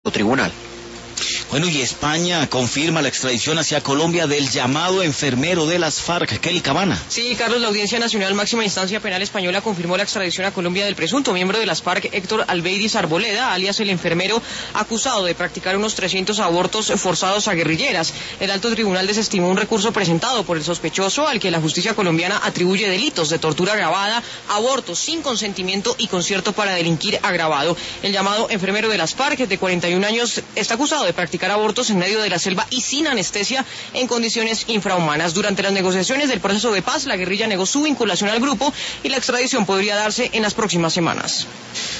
tribunal. Bueno, y España confirma la extradición hacia Colombia del llamado enfermero de las FARC, Kelly Cabana. Sí, Carlos, la Audiencia Nacional Máxima Instancia Penal Española confirmó la extradición a Colombia del presunto miembro de las FARC, Héctor Albeiris Arboleda, alias el enfermero, acusado de practicar unos 300 abortos forzados a guerrilleras. El alto tribunal desestimó un recurso presentado por el sospechoso, al que la justicia colombiana atribuye delitos de tortura agravada, abortos sin consentimiento y concierto para delinquir agravado. El llamado enfermero de las FARC, de 41 años, está acusado de practicar abortos en medio de la selva y sin anestesia en condiciones infrahumanas. Durante las negociaciones del proceso de paz, la guerrilla negó su vinculación al grupo y la extradición podría darse en las próximas semanas.